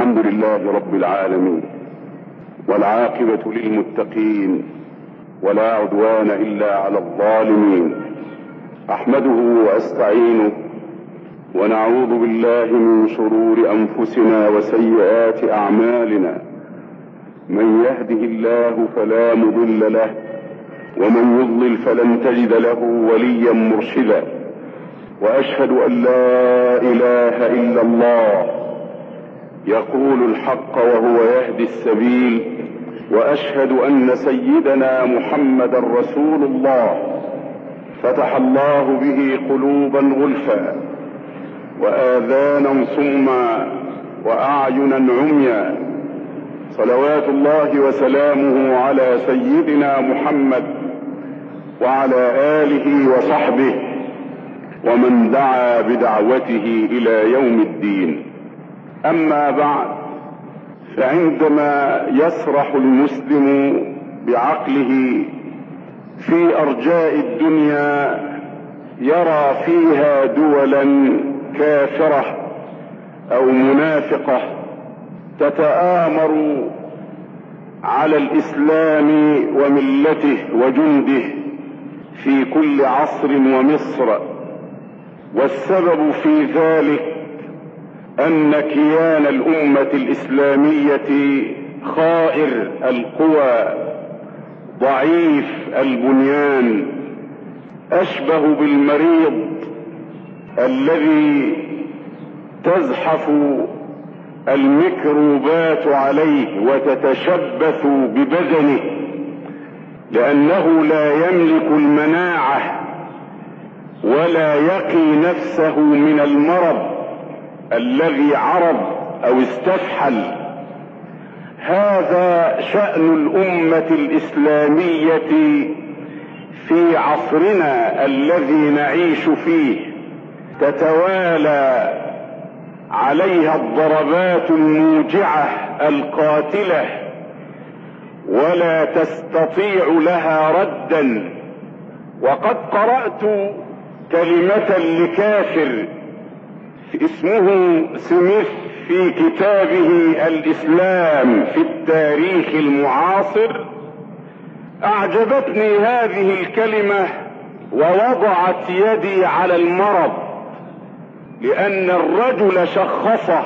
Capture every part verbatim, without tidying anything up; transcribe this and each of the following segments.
الحمد لله رب العالمين، والعاقبة للمتقين، ولا عدوان إلا على الظالمين. أحمده وأستعينه ونعوذ بالله من شرور أنفسنا وسيئات أعمالنا. من يهده الله فلا مضل له، ومن يضلل فلن تجد له وليا مرشدا. وأشهد أن لا إله إلا الله يقول الحق وهو يهدي السبيل، وأشهد أن سيدنا محمدا رسول الله فتح الله به قلوبا غلفا وآذانا صما وأعينا عميا. صلوات الله وسلامه على سيدنا محمد وعلى آله وصحبه ومن دعا بدعوته إلى يوم الدين. أما بعد، فعندما يسرح المسلم بعقله في أرجاء الدنيا يرى فيها دولا كافرة أو منافقة تتآمر على الإسلام وملته وجنده في كل عصر ومصر، والسبب في ذلك أن كيان الأمة الإسلامية خائر القوى ضعيف البنيان، أشبه بالمريض الذي تزحف الميكروبات عليه وتتشبث ببدنه، لأنه لا يملك المناعة ولا يقي نفسه من المرض الذي عرض أو استفحل. هذا شأن الأمة الإسلامية في عصرنا الذي نعيش فيه، تتوالى عليها الضربات الموجعة القاتلة ولا تستطيع لها ردا. وقد قرأت كلمة لكافر اسمه سميث في كتابه الإسلام في التاريخ المعاصر، أعجبتني هذه الكلمة ووضعت يدي على المرض، لأن الرجل شخصه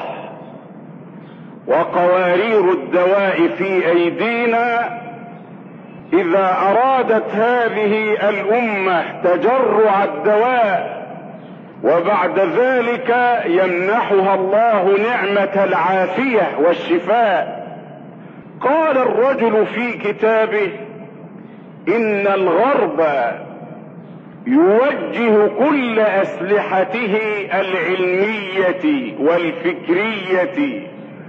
وقوارير الدواء في أيدينا. إذا أرادت هذه الأمة تجرع الدواء وبعد ذلك يمنحها الله نعمة العافية والشفاء. قال الرجل في كتابه إن الغرب يوجه كل أسلحته العلمية والفكرية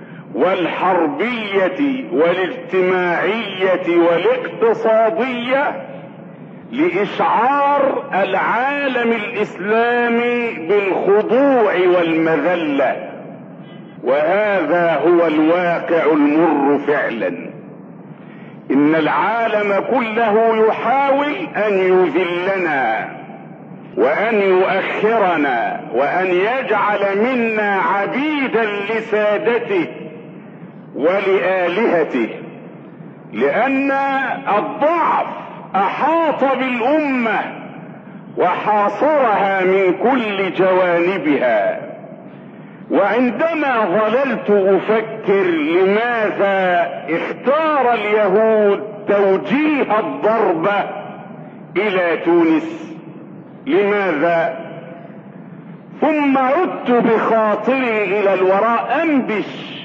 والحربية والاجتماعية والاقتصادية لإشعار العالم الإسلامي بالخضوع والمذلة، وهذا هو الواقع المر فعلا. إن العالم كله يحاول أن يذلنا وأن يؤخرنا وأن يجعل منا عبيدا لسادته ولآلهته، لأن الضعف أحاط بالأمة وحاصرها من كل جوانبها. وعندما ظللت أفكر لماذا اختار اليهود توجيه الضربة إلى تونس، لماذا؟ ثم عدت بخاطري إلى الوراء أنبش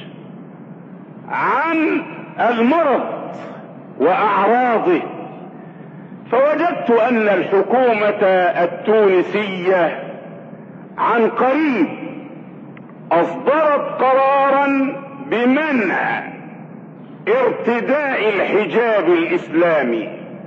عن المرض وأعراضه، فوجدت أن الحكومة التونسية عن قريب أصدرت قرارا بمنع ارتداء الحجاب الإسلامي،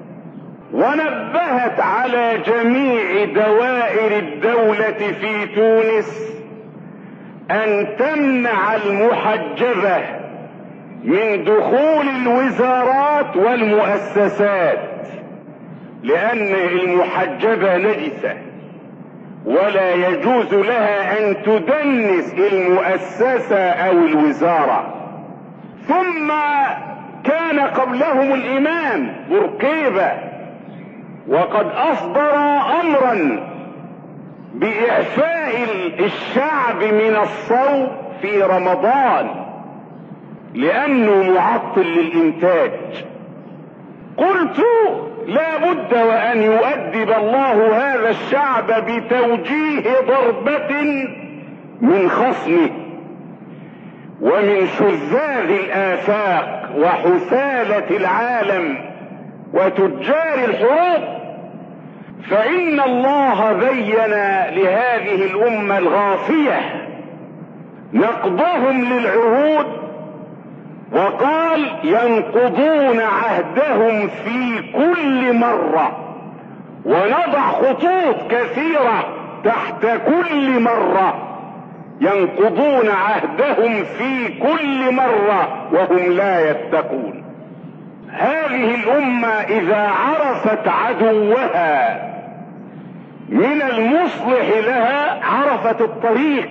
ونبهت على جميع دوائر الدولة في تونس أن تمنع المحجبة من دخول الوزارات والمؤسسات، لأن المحجبة نجسة ولا يجوز لها ان تدنس المؤسسة او الوزارة. ثم كان قبلهم الامام برقيبة وقد اصدر امرا باعفاء الشعب من الصوم في رمضان لانه معطل للانتاج. قلت لا بد وان يؤدب الله هذا الشعب بتوجيه ضربة من خصمه ومن شذاذ الافاق وحثالة العالم وتجار الحروب، فان الله بين لهذه الامة الغافية نقضهم للعهود، وقال ينقضون عهدهم في كل مرة، ونضع خطوط كثيرة تحت كل مرة، ينقضون عهدهم في كل مرة وهم لا يتقون. هذه الامة اذا عرفت عدوها من المصلح لها عرفت الطريق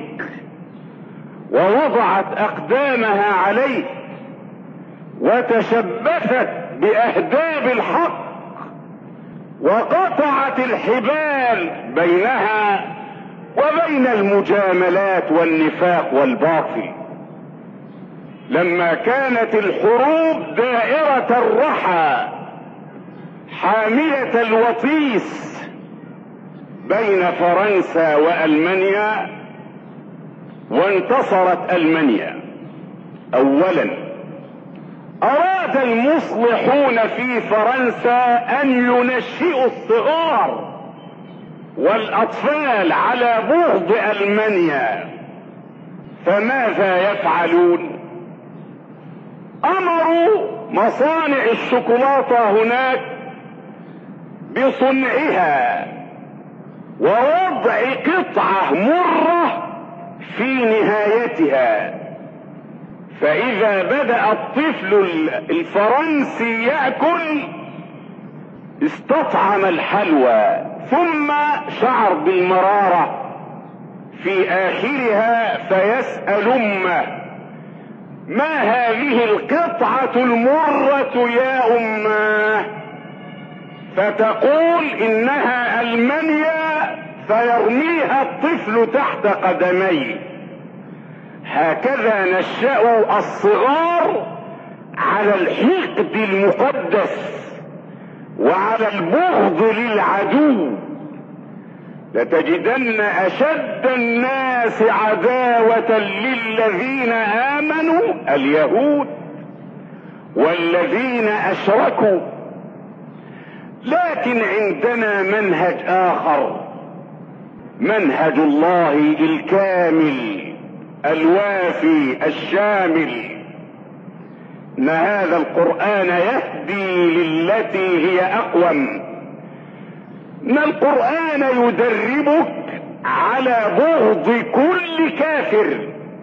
ووضعت اقدامها عليه وتشبثت باهداب الحق وقطعت الحبال بينها وبين المجاملات والنفاق والباطل. لما كانت الحروب دائرة الرحى حامية الوطيس بين فرنسا وألمانيا، وانتصرت ألمانيا اولا، اراد المصلحون في فرنسا ان ينشئوا الصغار والاطفال على بغض المانيا، فماذا يفعلون؟ امروا مصانع الشوكولاتة هناك بصنعها ووضع قطعة مرة في نهايتها، فاذا بدأ الطفل الفرنسي يأكل استطعم الحلوى ثم شعر بالمرارة في اخرها، فيسأل امه ما هذه القطعة المرة يا امه؟ فتقول انها المانيا، فيرميها الطفل تحت قدميه. هكذا نشأوا الصغار على الحقد المقدس وعلى البغض للعدو. لتجدن اشد الناس عداوة للذين امنوا اليهود والذين اشركوا. لكن عندنا منهج اخر، منهج الله الكامل الوافي الشامل، ان هذا القرآن يهدي للتي هي اقوم، ان القرآن يدربك على بغض كل كافر،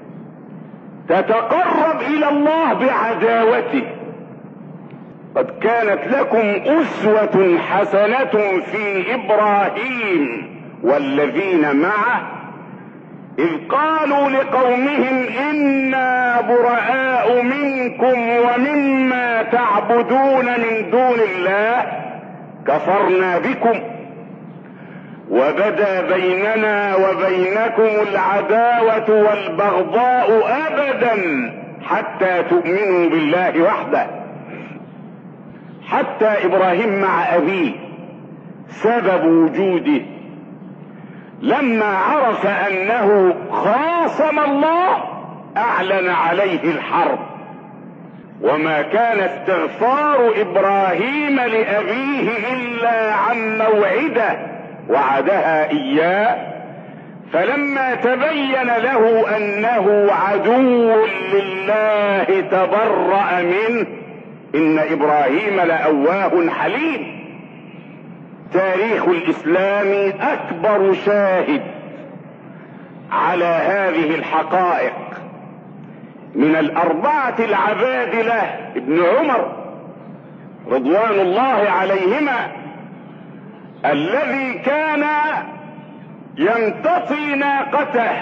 تتقرب الى الله بعداوته. قد كانت لكم اسوة حسنة في ابراهيم والذين معه اذ قالوا لقومهم انا براء منكم ومما تعبدون من دون الله كفرنا بكم وبدا بيننا وبينكم العداوة والبغضاء ابدا حتى تؤمنوا بالله وحده. حتى ابراهيم مع ابيه سبب وجوده لما عرف انه خاصم الله اعلن عليه الحرب، وما كان استغفار ابراهيم لابيه الا عن موعده وعدها اياه، فلما تبين له انه عدو لله تبرأ منه. ان ابراهيم لأواه حليم. تاريخ الاسلام اكبر شاهد على هذه الحقائق. من الاربعة العبادلة ابن عمر رضوان الله عليهما الذي كان يمتطي ناقته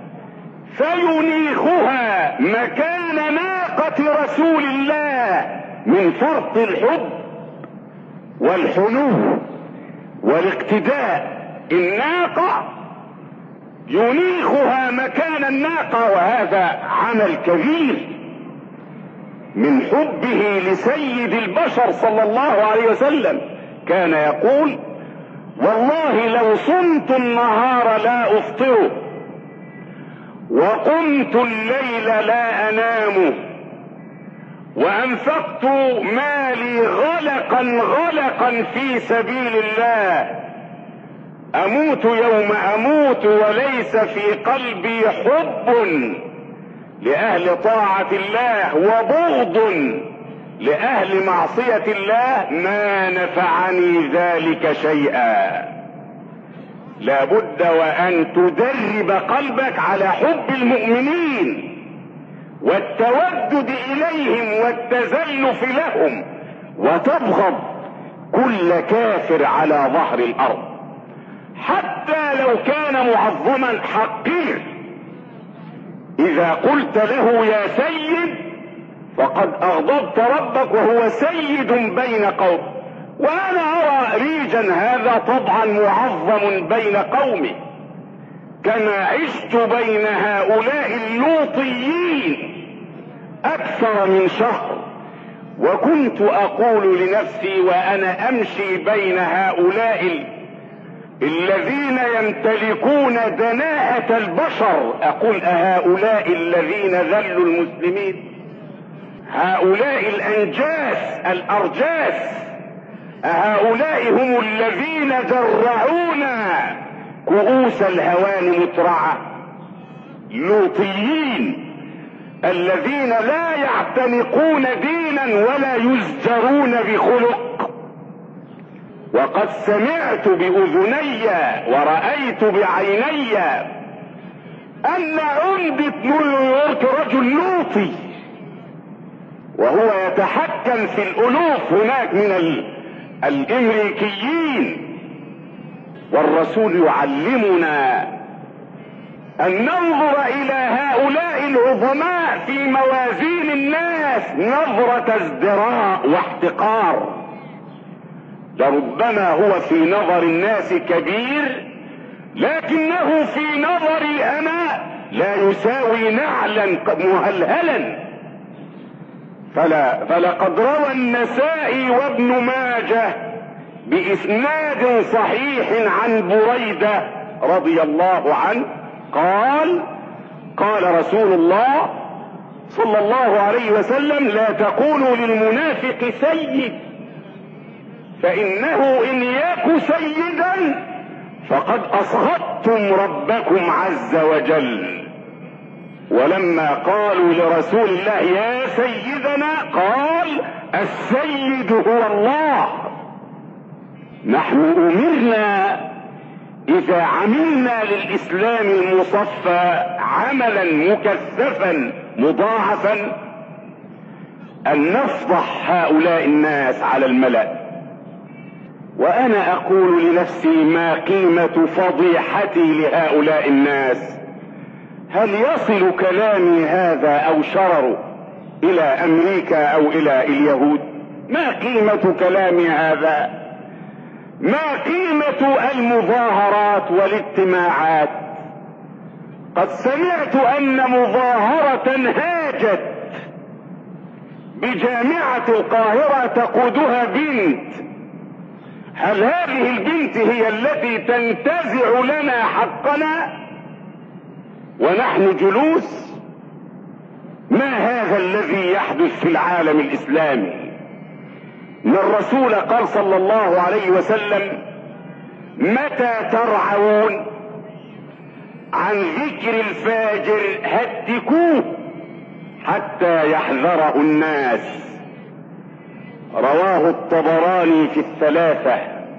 فينيخها مكان ناقة رسول الله من فرط الحب والحنو والاقتداء. الناقة ينيخها مكان الناقة، وهذا عمل كبير من حبه لسيد البشر صلى الله عليه وسلم. كان يقول: والله لو صمت النهار لا افطره، وقمت الليل لا انام، وانفقت مالي غلقا غلقا في سبيل الله، اموت يوم اموت وليس في قلبي حب لأهل طاعة الله وبغض لأهل معصية الله، ما نفعني ذلك شيئا. لابد وأن تدرب قلبك على حب المؤمنين والتودد إليهم والتزلف لهم، وتبغض كل كافر على ظهر الأرض حتى لو كان معظما حقير. إذا قلت له يا سيد فقد أغضبت ربك وهو سيد بين قوم. وأنا أرى ريجا هذا طبعا معظم بين قومه، كما عشت بين هؤلاء اللوطيين أكثر من شهر، وكنت أقول لنفسي وأنا أمشي بين هؤلاء الذين يمتلكون دناءة البشر، أقول أهؤلاء الذين ذلوا المسلمين، هؤلاء الأنجاس الأرجاس، أهؤلاء هم الذين جرعونا كؤوس الهوان مترعة، لوطيين الذين لا يعتنقون دينا ولا يزجرون بخلق. وقد سمعت بأذني ورأيت بعيني أن عمدة نيويورك رجل لوطي، وهو يتحكم في الألوف هناك من الأمريكيين. والرسول يعلمنا أن ننظر إلى هؤلاء العظماء في موازين الناس نظرة ازدراء واحتقار. لربما هو في نظر الناس كبير، لكنه في نظري أنا لا يساوي نعلا مهلهلا. فلا فلقد روى النسائي وابن ماجه بإسناد صحيح عن بريدة رضي الله عنه قال: قال رسول الله صلى الله عليه وسلم: لا تقولوا للمنافق سيد، فإنه إن يك سيدا فقد أسخطتم ربكم عز وجل. ولما قالوا لرسول الله يا سيدنا قال: السيد هو الله. نحن أمرنا إذا عملنا للإسلام المصفى عملا مكثفا مضاعفا أن نفضح هؤلاء الناس على الملأ. وأنا أقول لنفسي: ما قيمة فضيحتي لهؤلاء الناس؟ هل يصل كلامي هذا أو شرره إلى أمريكا أو إلى اليهود؟ ما قيمة كلامي هذا؟ ما قيمة المظاهرات والاجتماعات؟ قد سمعت أن مظاهرة هاجت بجامعة القاهرة تقودها بنت. هل هذه البنت هي التي تنتزع لنا حقنا ونحن جلوس؟ ما هذا الذي يحدث في العالم الإسلامي؟ ان الرسول قال صلى الله عليه وسلم: متى ترعون عن ذكر الفاجر هتكوه حتى يحذره الناس. رواه الطبراني في الثلاثة.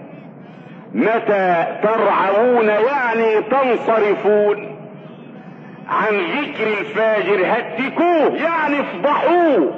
متى ترعون يعني تنصرفون عن ذكر الفاجر هتكوه يعني افضحوه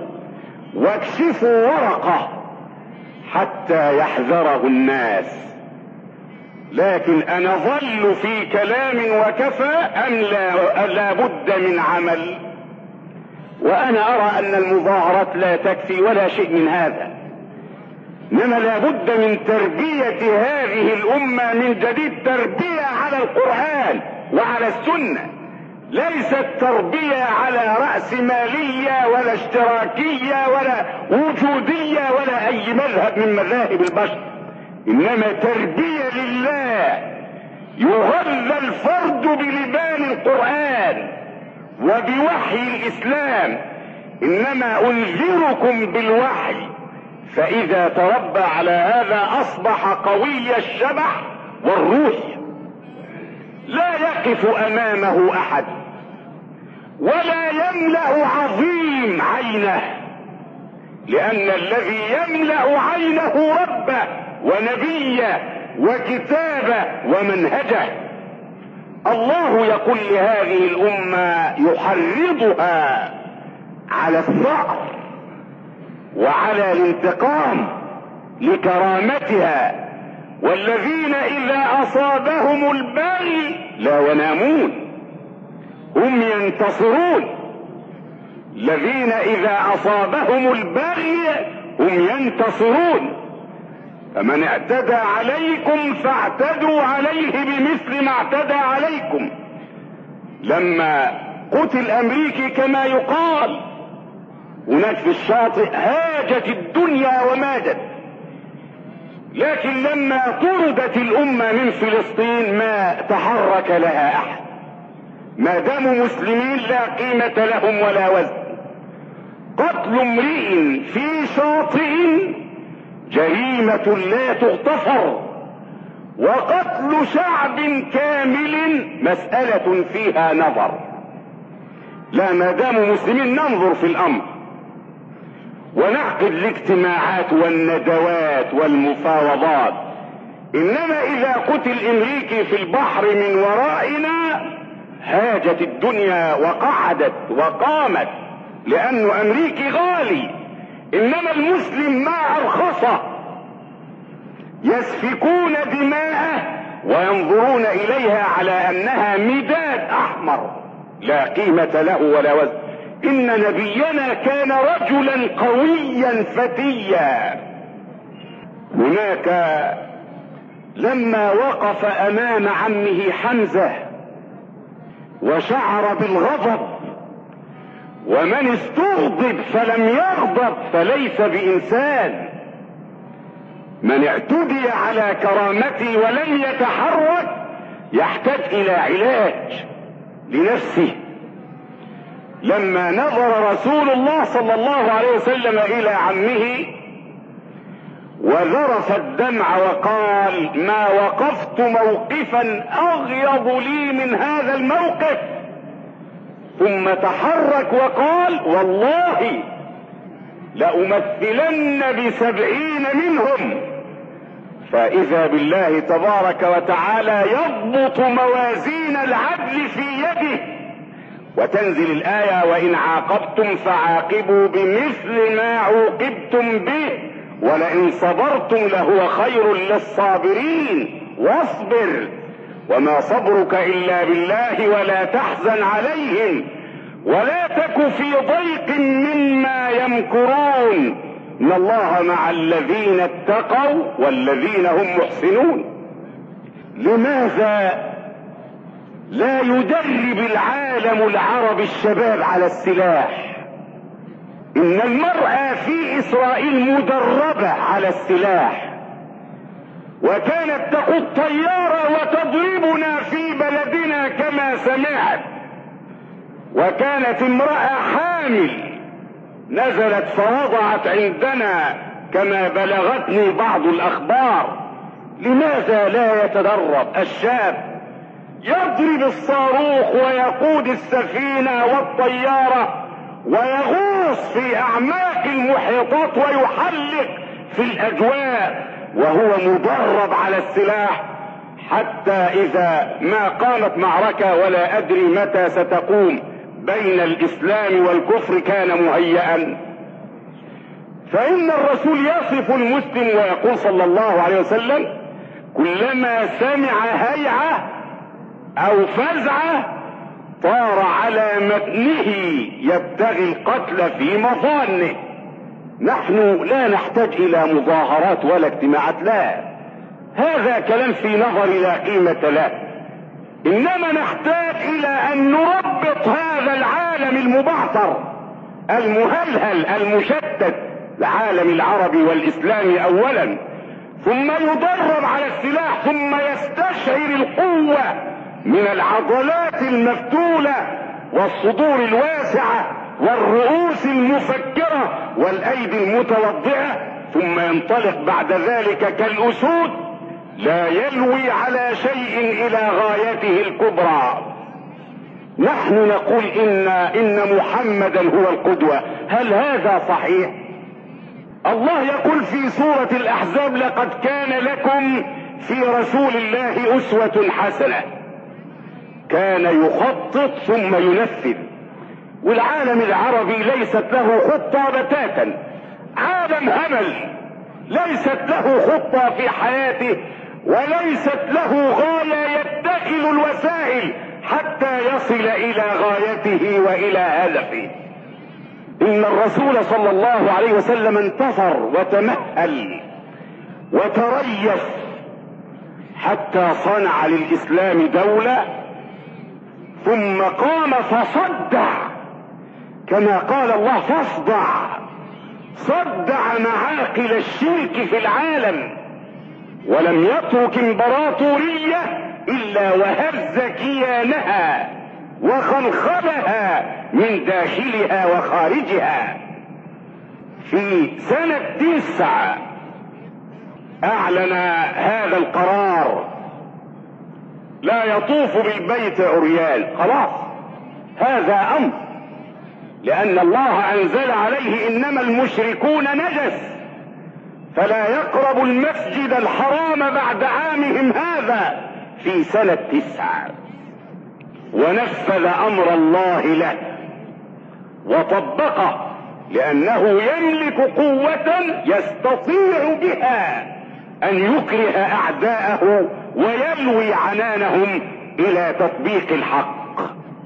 واكشفوا ورقه حتى يحذره الناس. لكن أنا ظل في كلام وكفى أم لا, لا بد من عمل؟ وأنا أرى أن المظاهرات لا تكفي ولا شيء من هذا، إنما لا بد من تربية هذه الأمة من جديد، تربية على القرآن وعلى السنة، ليست تربية على رأسمالية ولا اشتراكية ولا وجودية ولا أي مذهب من مذاهب البشر، إنما تربية لله. يغذى الفرد بلبان القرآن وبوحي الإسلام. إنما أنذركم بالوحي، فإذا تربى على هذا أصبح قوي الشبح والروح، لا يقف أمامه أحد ولا يملأ عظيم عينه، لأن الذي يملأ عينه ربه ونبيه وكتابه ومنهجه. الله يقول لهذه الأمة يحرضها على الثأر وعلى الانتقام لكرامتها، والذين إذا أصابهم البغي لا ينامون، هم ينتصرون. الذين إذا أصابهم البغي هم ينتصرون. فمن اعتدى عليكم فاعتدوا عليه بمثل ما اعتدى عليكم. لما قتل أمريكي كما يقال هناك في الشاطئ هاجت الدنيا وماجت، لكن لما طردت الأمة من فلسطين ما تحرك لها أحد، ما داموا مسلمين لا قيمة لهم ولا وزن. قتل امرئ في شاطئ جريمة لا تغتفر، وقتل شعب كامل مسألة فيها نظر. لا، ما داموا مسلمين ننظر في الأمر ونعقد الاجتماعات والندوات والمفاوضات، انما اذا قتل امريكي في البحر من ورائنا هاجت الدنيا وقعدت وقامت، لانه امريكي غالي. انما المسلم ما ارخصه، يسفكون دماءه وينظرون اليها على انها مداد احمر لا قيمة له ولا وزن. ان نبينا كان رجلا قويا فتيا. هناك لما وقف امام عمه حمزة وشعر بالغضب، ومن استغضب فلم يغضب فليس بإنسان. من اعتدي على كرامته ولم يتحرك يحتاج الى علاج لنفسه. لما نظر رسول الله صلى الله عليه وسلم الى عمه وذرف الدمع وقال: ما وقفت موقفا اغيظ لي من هذا الموقف. ثم تحرك وقال: والله لأمثلن بسبعين منهم. فإذا بالله تبارك وتعالى يضبط موازين العدل في يده، وتنزل الآية: وإن عاقبتم فعاقبوا بمثل ما عوقبتم به ولئن صبرتم لهو خير للصابرين واصبر وما صبرك إلا بالله ولا تحزن عليهم ولا تك في ضيق مما يمكرون إن الله مع الذين اتقوا والذين هم محسنون. لماذا لا يدرب العالم العربي الشباب على السلاح؟ إن المرأة في إسرائيل مدربة على السلاح، وكانت تقود طيارة وتضربنا في بلدنا كما سمعت، وكانت امرأة حامل نزلت فوضعت عندنا كما بلغتني بعض الأخبار. لماذا لا يتدرب الشاب يضرب الصاروخ ويقود السفينة والطيارة ويغوص في أعماق المحيطات ويحلق في الأجواء وهو مدرب على السلاح، حتى إذا ما قامت معركة ولا أدري متى ستقوم بين الإسلام والكفر كان مهيئا. فإن الرسول يصف المسلم ويقول صلى الله عليه وسلم: كلما سمع هيعة او فزعة طار على متنه يبتغي القتل في مظانه. نحن لا نحتاج الى مظاهرات ولا اجتماعات، لا، هذا كلام في نظري لا قيمة له. انما نحتاج الى ان نربط هذا العالم المبعثر المهلهل المشتت، العالم العربي والاسلامي اولا، ثم يدرب على السلاح، ثم يستشعر القوة من العضلات المفتولة والصدور الواسعة والرؤوس المفكرة والايدي المتوضئة، ثم ينطلق بعد ذلك كالاسود لا يلوي على شيء الى غايته الكبرى. نحن نقول ان ان محمدا هو القدوة. هل هذا صحيح؟ الله يقول في سورة الاحزاب: لقد كان لكم في رسول الله اسوة حسنة. كان يخطط ثم ينفذ. والعالم العربي ليست له خطة بتاتا، عالم همل ليست له خطة في حياته، وليست له غاية يتخذ الوسائل حتى يصل الى غايته والى هدفه. ان الرسول صلى الله عليه وسلم انتصر وتمهل وتريث حتى صنع للاسلام دولة، ثم قام فصدع كما قال الله: فاصدع. صدع معاقل الشرك في العالم، ولم يترك امبراطورية الا وهز كيانها وخلخلها من داخلها وخارجها. في سنة تسعة اعلن هذا القرار: لا يطوف بالبيت عريان. خلاص هذا امر، لان الله انزل عليه: انما المشركون نجس فلا يقربوا المسجد الحرام بعد عامهم هذا في سنة تسعة. ونفذ امر الله له وطبقه، لانه يملك قوة يستطيع بها ان يكره اعداءه ويلوي عنانهم الى تطبيق الحق.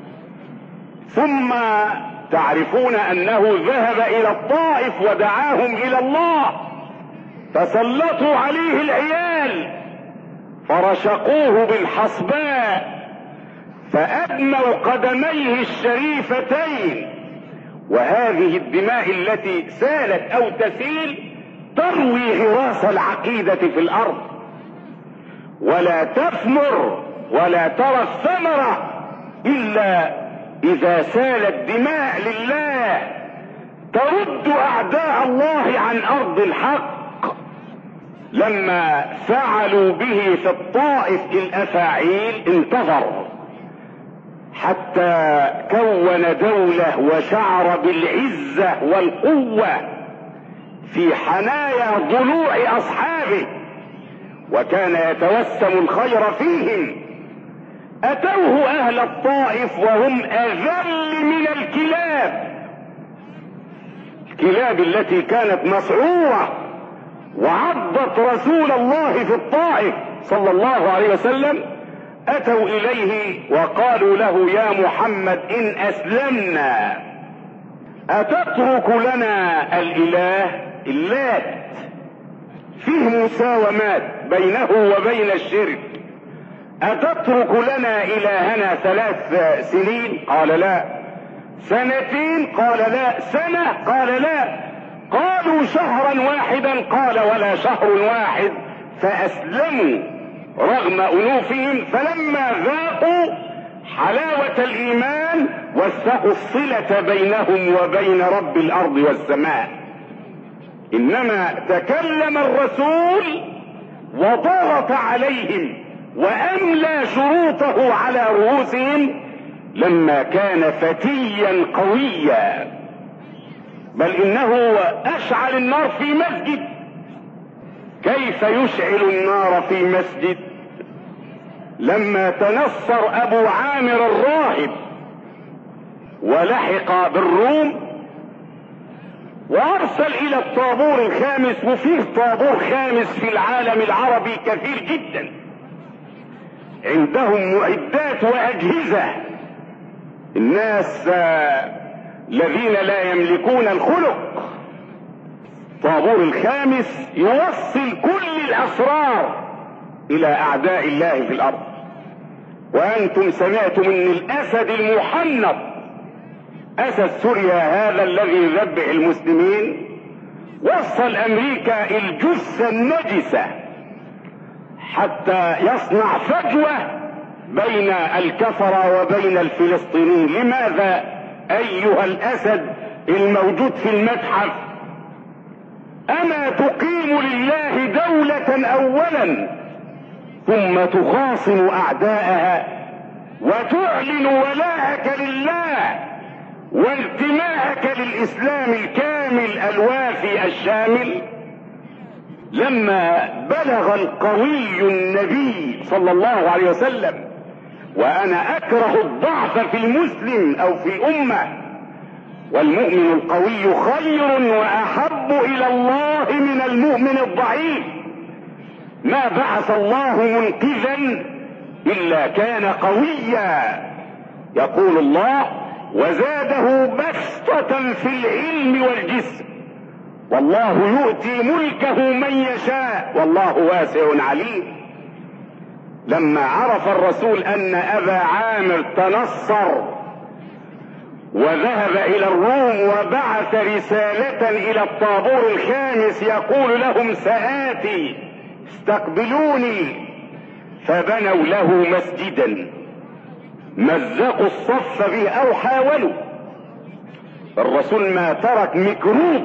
ثم تعرفون انه ذهب الى الطائف ودعاهم الى الله، فسلطوا عليه العيال فرشقوه بالحصباء فأدموا قدميه الشريفتين، وهذه الدماء التي سالت او تسيل تروي غراس العقيدة في الارض، ولا تثمر ولا ترى الثمرة الا اذا سالت دماء لله ترد اعداء الله عن ارض الحق. لما فعلوا به في الطائف الافاعيل انتظر حتى كون دولة وشعر بالعزة والقوة في حنايا ضلوع اصحابه، وكان يتوسم الخير فيهم. اتوه اهل الطائف وهم اذل من الكلاب، الكلاب التي كانت مسعورة وعضت رسول الله في الطائف صلى الله عليه وسلم. اتوا اليه وقالوا له: يا محمد ان اسلمنا اتترك لنا الاله اللات؟ فيه مساومات بينه وبين الشرك. اتترك لنا الهنا ثلاث سنين؟ قال لا. سنتين؟ قال لا. سنة؟ قال لا. قالوا شهرا واحدا؟ قال ولا شهر واحد. فاسلموا رغم انوفهم، فلما ذاقوا حلاوة الايمان وثقوا الصلة بينهم وبين رب الارض والسماء. انما تكلم الرسول وضغط عليهم واملى شروطه على رؤوسهم لما كان فتيا قويا، بل انه اشعل النار في مسجد. كيف يشعل النار في مسجد؟ لما تنصر ابو عامر الراهب ولحق بالروم وارسل الى الطابور الخامس، وفيه طابور خامس في العالم العربي كثير جدا، عندهم معدات واجهزة. الناس الذين لا يملكون الخلق، طابور الخامس يوصل كل الاسرار الى اعداء الله في الارض. وانتم سمعتم ان الاسد المحنط، اسد سوريا هذا الذي يذبح المسلمين، وصل امريكا الجثة النجسة حتى يصنع فجوة بين الكفرة وبين الفلسطينيين. لماذا ايها الاسد الموجود في المتحف؟ اما تقيم لله دولة اولا ثم تخاصم اعداءها وتعلن ولاءك لله وانتماءك للاسلام الكامل الوافي الشامل؟ لما بلغ القوي النبي صلى الله عليه وسلم، وانا اكره الضعف في المسلم او في الامة، والمؤمن القوي خير واحب الى الله من المؤمن الضعيف، ما بعث الله منقذا الا كان قويا. يقول الله: وزاده بسطة في العلم والجسم، والله يؤتي ملكه من يشاء والله واسع عليم. لما عرف الرسول ان ابا عامر تنصر وذهب الى الروم وبعث رسالة الى الطابور الخامس يقول لهم: سآتي استقبلوني، فبنوا له مسجدا مزقوا الصف به او حاولوا. الرسول ما ترك ميكروب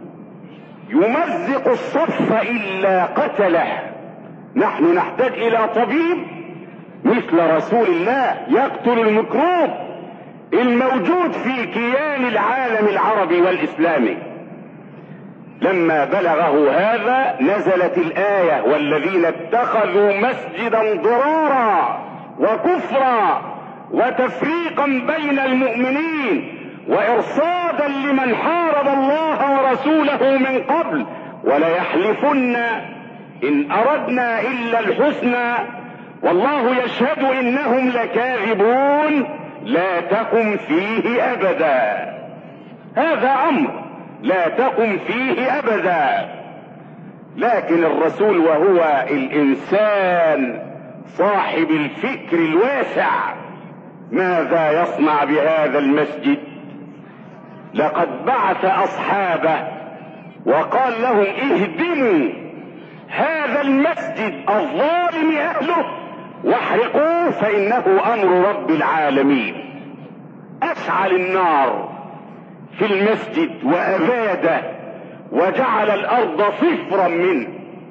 يمزق الصف الا قتله. نحن نحتاج الى طبيب مثل رسول الله يقتل الميكروب الموجود في كيان العالم العربي والاسلامي. لما بلغه هذا نزلت الآية: والذين اتخذوا مسجدا ضرارا وكفرا وتفريقا بين المؤمنين وإرصادا لمن حارب الله ورسوله من قبل وليحلفن إن أردنا إلا الحسنى والله يشهد إنهم لكاذبون لا تقم فيه أبدا. هذا أمر لا تقم فيه أبدا. لكن الرسول وهو الإنسان صاحب الفكر الواسع ماذا يصنع بهذا المسجد؟ لقد بعث أصحابه وقال لهم: اهدموا هذا المسجد الظالم أهله واحرقوه فإنه أمر رب العالمين. أشعل النار في المسجد وأباده وجعل الأرض صفرا منه،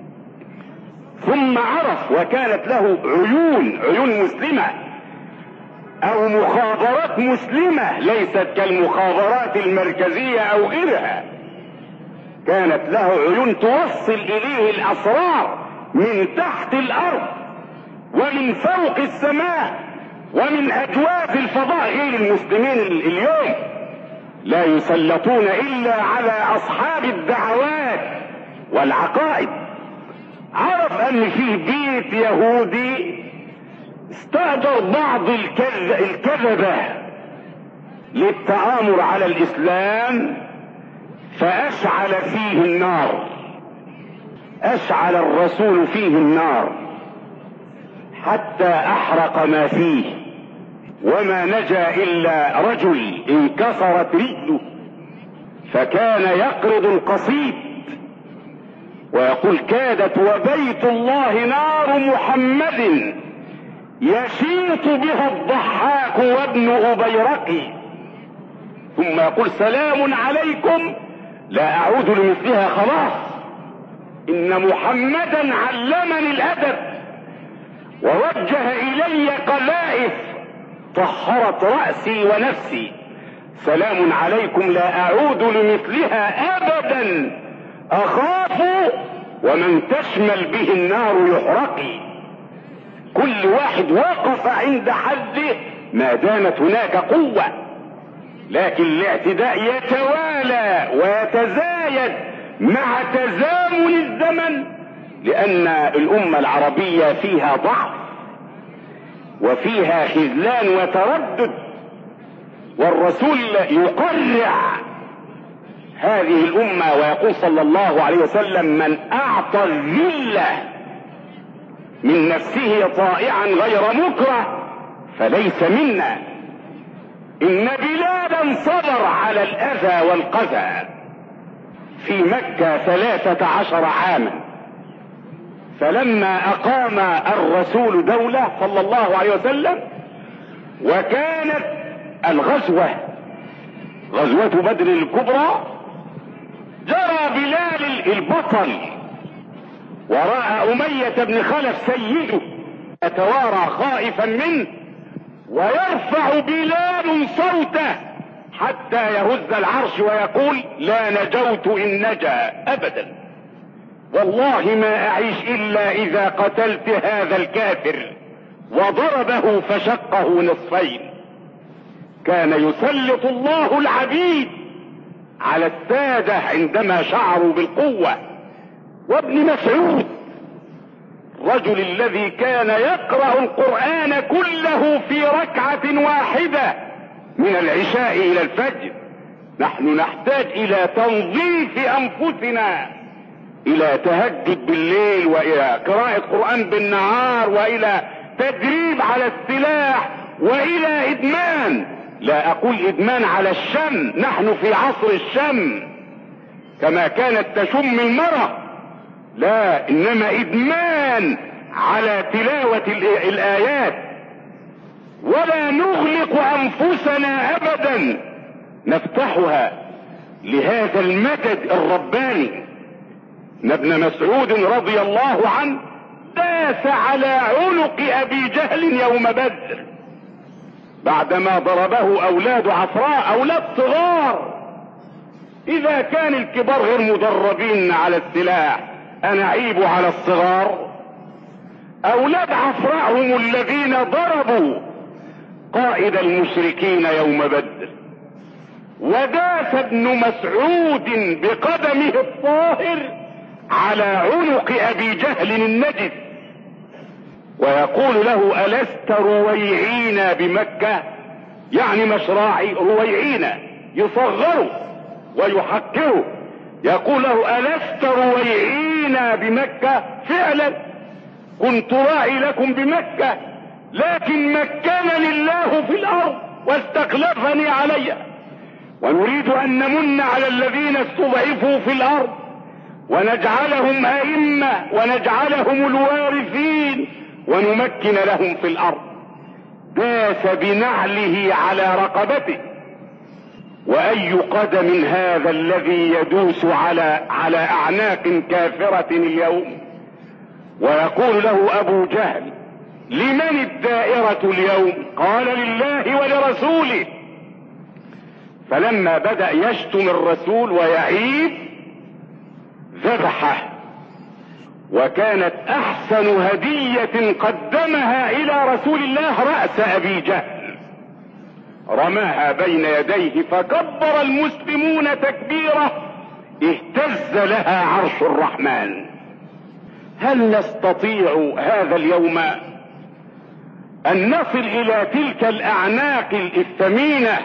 ثم عرف وكانت له عيون عيون مسلمة أو مخابرات مسلمة ليست كالمخابرات المركزية أو غيرها، كانت له عيون توصل إليه الأسرار من تحت الأرض ومن فوق السماء ومن أجواف الفضاء. غير المسلمين اليوم لا يسلطون إلا على أصحاب الدعوات والعقائد. عرف أن فيه بيت يهودي استأجر بعض الكذبة للتآمر على الإسلام فأشعل فيه النار، أشعل الرسول فيه النار حتى أحرق ما فيه، وما نجا إلا رجل انكسرت رجله فكان يقرض القصيد ويقول: كادت وبيت الله نار محمد يشيط بها الضحاك وابن أبيرقي، ثم يقول: سلام عليكم لا أعود لمثلها خلاص، إن محمدا علمني الأدب ووجه إلي قذائف طهرت رأسي ونفسي، سلام عليكم لا أعود لمثلها أبدا، أخاف ومن تشمل به النار يحرقي. كل واحد وقف عند حده ما دامت هناك قوة. لكن الاعتداء يتوالى ويتزايد مع تزامن الزمن، لأن الأمة العربية فيها ضعف وفيها خذلان وتردد، والرسول يقرع هذه الأمة ويقول صلى الله عليه وسلم: من أعطى الذلة من نفسه طائعا غير مكره فليس منا. إن بلادا صبر على الأذى والقذى في مكة ثلاثة عشر عاما، فلما أقام الرسول دولة صلى الله عليه وسلم وكانت الغزوة غزوة بدر الكبرى، جرى بلال البطل وراء أمية بن خلف سيده يتوارى خائفا منه، ويرفع بلال صوته حتى يهز العرش ويقول: لا نجوت إن نجا أبدا، والله ما أعيش إلا إذا قتلت هذا الكافر. وضربه فشقه نصفين. كان يسلط الله العبيد على السادة عندما شعروا بالقوة. وابن مسعود الرجل الذي كان يقرأ القرآن كله في ركعة واحدة من العشاء إلى الفجر. نحن نحتاج إلى تنظيف أنفسنا، إلى تهجد بالليل، وإلى قراءة قرآن بالنهار، وإلى تدريب على السلاح، وإلى إدمان. لا أقول إدمان على الشم، نحن في عصر الشم كما كانت تشم المرأة، لا، إنما إدمان على تلاوة الآيات. ولا نغلق أنفسنا أبدا، نفتحها لهذا المدد الرباني. ان ابن مسعود رضي الله عنه داس على عنق أبي جهل يوم بدر بعدما ضربه أولاد عفراء، أولاد صغار. إذا كان الكبار غير مدربين على السلاح أنعيب على الصغار؟ أولاد عفراء هم الذين ضربوا قائد المشركين يوم بدر. وداس ابن مسعود بقدمه الطاهر على عنق أبي جهل النجس ويقول له: ألست رويعين بمكة؟ يعني مش راعي، رويعين، يصغروا ويحكروا. يقول له: ألست رويعين بمكة؟ فعلا كنت راعي لكم بمكة، لكن مكنني الله في الأرض واستخلفني عليها، ونريد أن نمن على الذين استضعفوا في الأرض ونجعلهم أئمة ونجعلهم الوارثين ونمكن لهم في الأرض. داس بنعله على رقبته. وأي قدم هذا الذي يدوس على على أعناق كافرة اليوم؟ ويقول له أبو جهل: لمن الدائرة اليوم؟ قال: لله ولرسوله. فلما بدأ يشتم الرسول ويعيب ذبحه. وكانت أحسن هدية قدمها إلى رسول الله رأس أبي جهل، رماها بين يديه فكبر المسلمون تكبيرة اهتز لها عرش الرحمن. هل نستطيع هذا اليوم أن نصل إلى تلك الأعناق الثمينة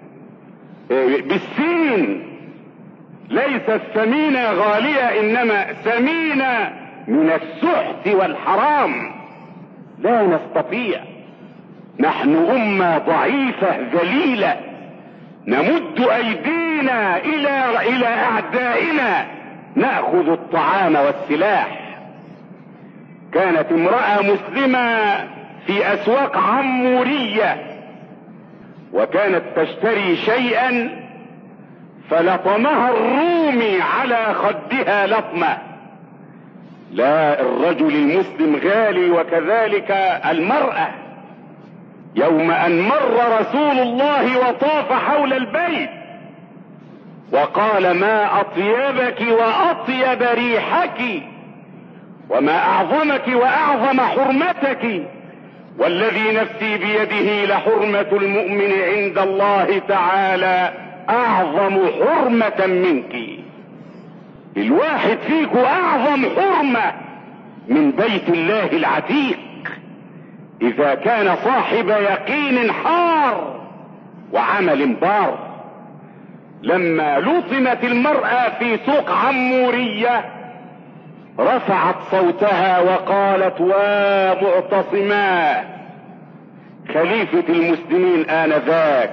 بالسين؟ ليس الثمينة غالية، إنما ثمينة من السحت والحرام. لا نستطيع. نحن أمة ضعيفة ذليلة، نمد أيدينا إلى إلى أعدائنا نأخذ الطعام والسلاح. كانت امرأة مسلمة في أسواق عمورية وكانت تشتري شيئا فلطمها الرومي على خدها لطمة. لا، الرجل المسلم غالي، وكذلك المرأة. يوم أن مر رسول الله وطاف حول البيت وقال: ما أطيبك وأطيب ريحك، وما أعظمك وأعظم حرمتك، والذي نفسي بيده لحرمة المؤمن عند الله تعالى اعظم حرمة منك. الواحد فيكم اعظم حرمة من بيت الله العتيق اذا كان صاحب يقين حار وعمل بار. لما لطمت المرأة في سوق عمورية رفعت صوتها وقالت: ومعتصما خليفة المسلمين آنذاك.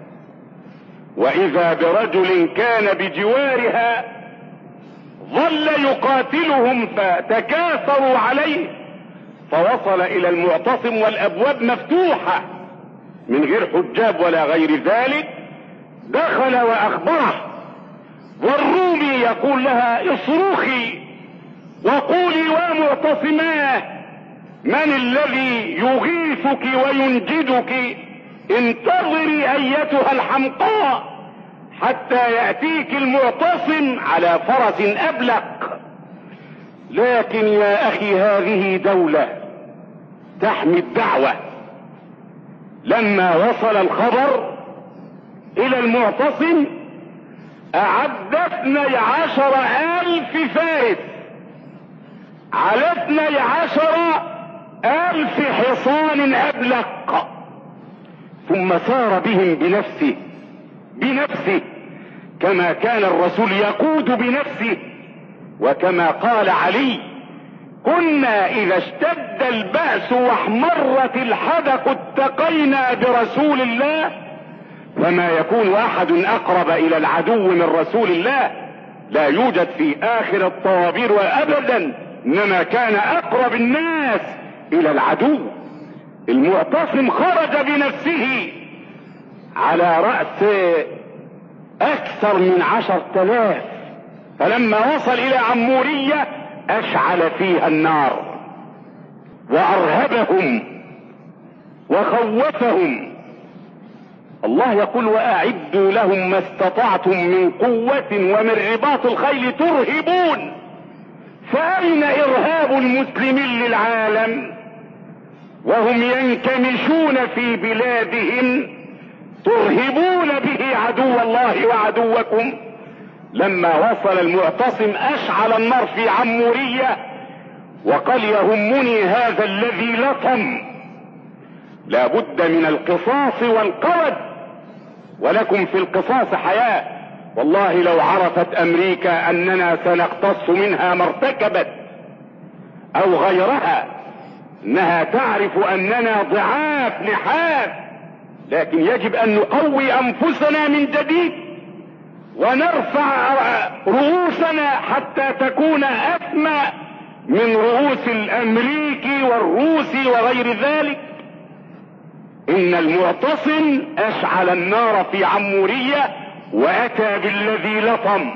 واذا برجل كان بجوارها ظل يقاتلهم فتكاثروا عليه فوصل الى المعتصم والابواب مفتوحة من غير حجاب ولا غير ذلك. دخل واخبره، والرومي يقول لها: اصرخي وقولي ومعتصماه من الذي يغيثك وينجدك؟ انتظري ايتها الحمقاء حتى يأتيك المعتصم على فرس ابلق. لكن يا اخي هذه دولة تحمي الدعوة. لما وصل الخبر الى المعتصم اعد اثني عشر الف فارس على اثني عشر الف حصان ابلق، ثم سار بهم بنفسه بنفسه كما كان الرسول يقود بنفسه. وكما قال علي: كنا اذا اشتد البأس واحمرت الحدق اتقينا برسول الله. فما يكون احد اقرب الى العدو من رسول الله، لا يوجد في اخر الطوابير وابدا، انما كان اقرب الناس الى العدو. المعتصم خرج بنفسه على رأس اكثر من عشر تلاف، فلما وصل الى عمورية اشعل فيها النار وارهبهم وخوفهم. الله يقول: واعدوا لهم ما استطعتم من قوة ومن رباط الخيل ترهبون. فاين ارهاب المسلمين للعالم وهم ينكمشون في بلادهم ترهبون به عدو الله وعدوكم؟ لما وصل المعتصم اشعل النار في عمورية وقال: يهمني هذا الذي لطم. لا بد من القصاص والقود، ولكم في القصاص حياة. والله لو عرفت امريكا اننا سنقتص منها ما ارتكبت او غيرها، انها تعرف اننا ضعاف نحاف. لكن يجب ان نقوي انفسنا من جديد ونرفع رؤوسنا حتى تكون اسمى من رؤوس الامريكي والروسي وغير ذلك. ان المعتصم اشعل النار في عمورية واتى بالذي لطم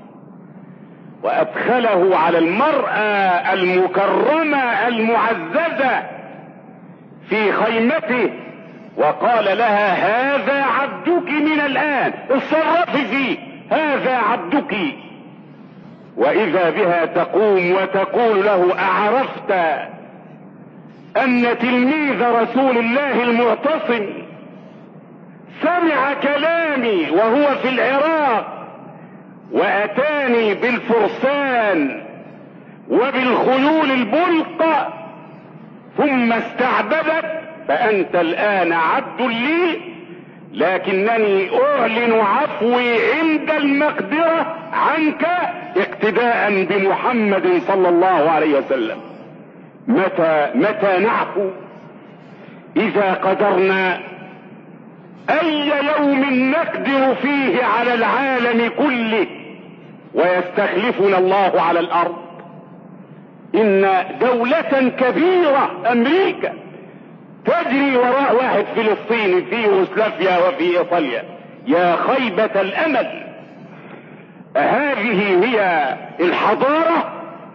وادخله على المرأة المكرمة المعززة في خيمته وقال لها: هذا عبدك من الان، اتصرفي فيه، هذا عبدك. واذا بها تقوم وتقول له: اعرفت ان تلميذ رسول الله المعتصم سمع كلامي وهو في العراق واتاني بالفرسان وبالخيول البلق ثم استعبدت، فانت الان عبد لي، لكنني اعلن عفوي عند المقدرة عنك اقتداء بمحمد صلى الله عليه وسلم. متى متى نعفو؟ اذا قدرنا اي يوم نقدر فيه على العالم كله ويستخلفنا الله على الارض. ان دولة كبيرة امريكا تجري وراء واحد فلسطيني في يوغوسلافيا وفي ايطاليا. يا خيبة الامل، هذه هي الحضارة؟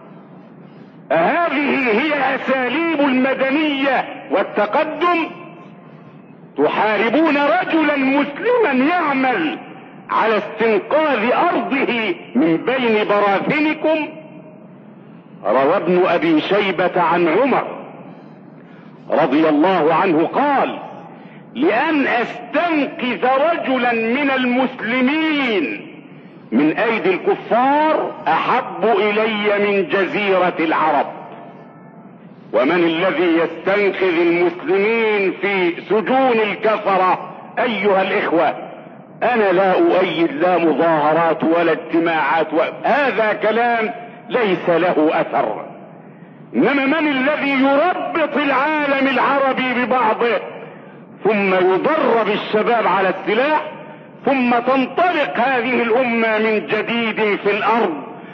هذه هي اساليب المدنية والتقدم؟ تحاربون رجلا مسلما يعمل على استنقاذ ارضه من بين براثنكم. روى ابن ابي شيبة عن عمر رضي الله عنه قال: لأن أستنقذ رجلا من المسلمين من أيدي الكفار أحب إلي من جزيرة العرب. ومن الذي يستنقذ المسلمين في سجون الكفرة أيها الإخوة؟ أنا لا أؤيد لا مظاهرات ولا اجتماعات و... هذا كلام ليس له أثر. إنما من الذي يربط العالم العربي ببعضه ثم يدرب الشباب على السلاح ثم تنطلق هذه الأمة من جديد في الأرض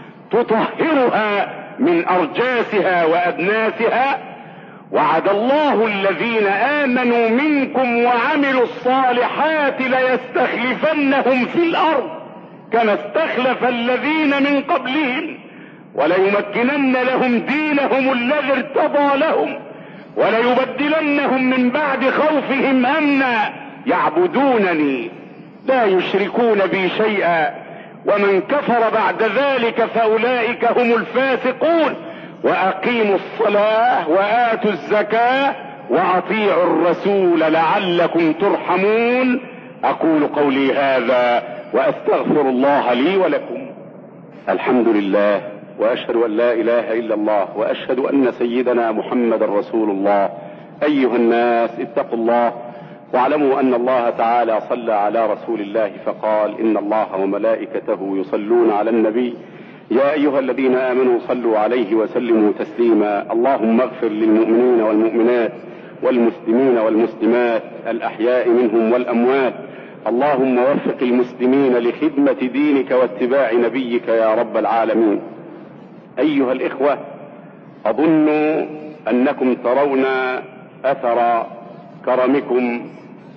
تطهرها من أرجاسها وأدناسها؟ وعد الله الذين آمنوا منكم وعملوا الصالحات ليستخلفنهم في الأرض كما استخلف الذين من قبلهم وليمكنن لهم دينهم الذي ارتضى لهم وليبدلنهم من بعد خوفهم أمنا يعبدونني لا يشركون بي شيئا ومن كفر بعد ذلك فأولئك هم الفاسقون وأقيموا الصلاة وآتوا الزكاة وأطيعوا الرسول لعلكم ترحمون. أقول قولي هذا وأستغفر الله لي ولكم. الحمد لله وأشهد أن لا إله إلا الله وأشهد أن سيدنا محمد رسول الله. أيها الناس اتقوا الله واعلموا أن الله تعالى صلى على رسول الله فقال: إن الله وملائكته يصلون على النبي يا أيها الذين آمنوا صلوا عليه وسلموا تسليما. اللهم اغفر للمؤمنين والمؤمنات والمسلمين والمسلمات الأحياء منهم والأموات. اللهم وفق المسلمين لخدمة دينك واتباع نبيك يا رب العالمين. أيها الإخوة، أظن أنكم ترون أثر كرمكم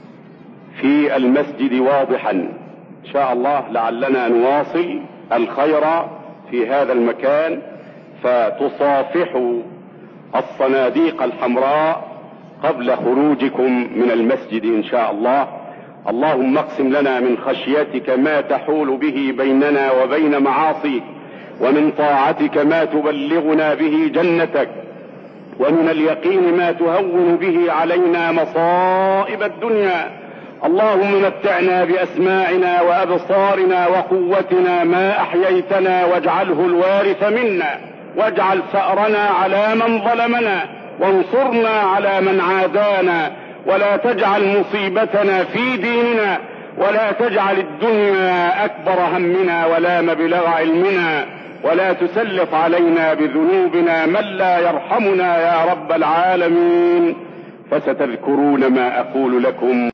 في المسجد واضحا. إن شاء الله لعلنا نواصل الخير في هذا المكان فتصافحوا الصناديق الحمراء قبل خروجكم من المسجد إن شاء الله. اللهم اقسم لنا من خشيتك ما تحول به بيننا وبين معاصيك ومن طاعتك ما تبلغنا به جنتك ومن اليقين ما تهون به علينا مصائب الدنيا. اللهم متعنا بأسماعنا وأبصارنا وقوتنا ما أحييتنا واجعله الوارث منا واجعل ثأرنا على من ظلمنا وانصرنا على من عادانا ولا تجعل مصيبتنا في ديننا ولا تجعل الدنيا أكبر همنا ولا مبلغ علمنا ولا تسلط علينا بذنوبنا من لا يرحمنا يا رب العالمين. فستذكرون ما أقول لكم.